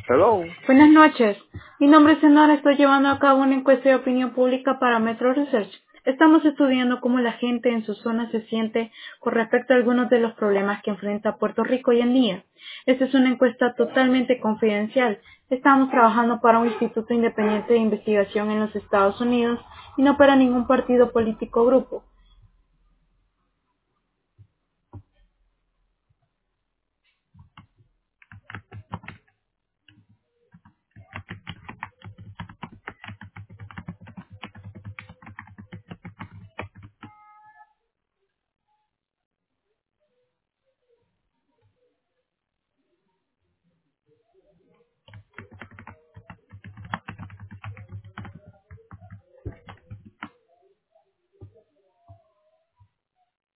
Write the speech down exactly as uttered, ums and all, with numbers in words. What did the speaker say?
Hello. Buenas noches. Mi nombre es Senora. Estoy llevando a cabo una encuesta de opinión pública para Metro Research. Estamos estudiando cómo la gente en su zona se siente con respecto a algunos de los problemas que enfrenta Puerto Rico hoy en día. Esta es una encuesta totalmente confidencial. Estamos trabajando para un instituto independiente de investigación en los Estados Unidos y no para ningún partido político o grupo.